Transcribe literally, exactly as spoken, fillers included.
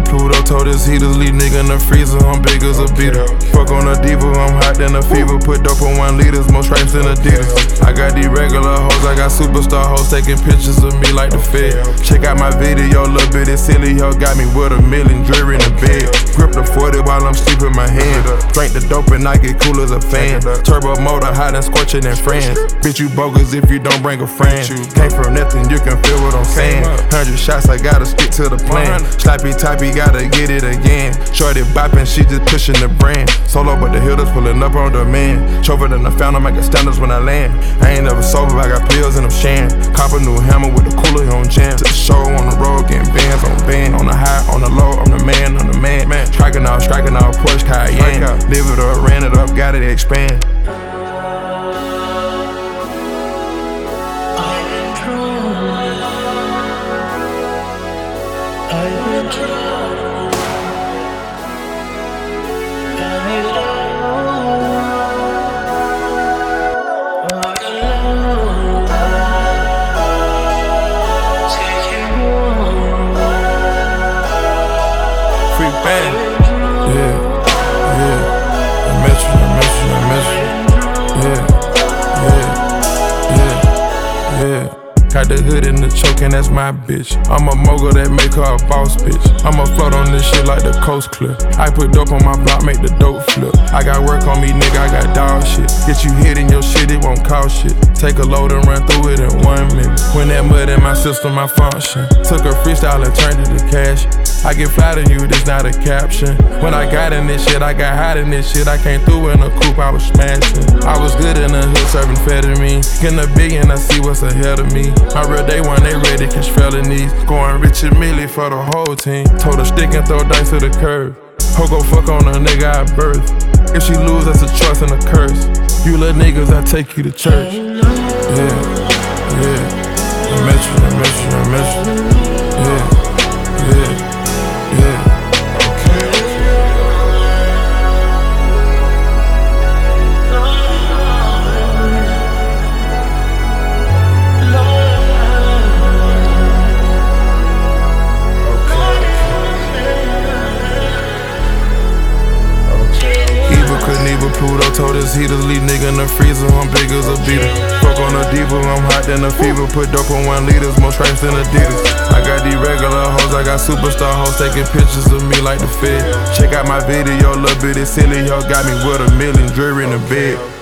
Pluto told his heaters, leave nigga in the freezer, I'm big as a beater. Fuck on a diva, I'm hot than a fever. Put dope on one liters, more stripes than Adidas. I got these regular hoes, I got superstar hoes taking pictures of me like the Fed. Check out my video, little bit of silly hoe got me with a million jewelry in the bed. Grip the forty while I'm sleeping my hand. Drink the dope and I get cool as a fan. Turbo motor, hot and scorching than friends. Bitch, you bogus if you don't bring a friend. Came from nothing, you can feel what I'm saying. Hundred shots, I gotta stick to the plan. Slappy typey, gotta get it again. Shorty bopping, she just pushing the brand. Solo, but the hitters pulling up on demand. Chauffeur than the fountain, I got standards when I land. I ain't never sober, I got pills and I'm shan. Cop a new hammer with the cooler on jam. To the show on the road, getting bands on band. On the high, on the low, I'm the man, I'm the man. man. Striking out, striking out, Porsche Cayenne. Live it up, ran it up, got it expand. Free band, yeah, yeah. I miss you, I miss you, I miss you. Yeah, yeah, yeah, yeah. Got the hood in the choke and that's my bitch. I'm a mogul that make her a boss bitch. I'ma float on this shit like the coast cliff. I put dope on my block, make the dope flip. I got work on me, nigga, I got dog shit. Get you hit in your shit, it won't cost shit. Take a load and run through it in one minute. When that mud in my system, I function. Took a freestyle and turned it to cash. I get fly to you, this not a caption. When I got in this shit, I got hot in this shit. I came through in a coupe, I was smashing. I was good in the hood, serving amphetamine. Getting a billion, I see what's ahead of me. My real day one, they ready to catch felonies. Going rich and Millie for the whole team. Told her stick and throw dice to the curve. Ho go fuck on a nigga I birth. If she lose, that's a choice and a curse. You little niggas, I take you to church. Yeah, yeah. I miss you, I miss you, I miss you. Yeah, yeah, yeah. Pluto told his heaters, leave nigga in the freezer, I'm big as a beater. Fuck on a diva, I'm hot than a fever. Put dope on one liters, more stripes than Adidas. I got these regular hoes, I got superstar hoes taking pictures of me like the Fed. Check out my video, little bit of silly hoe got me with a million jewelry in the bed.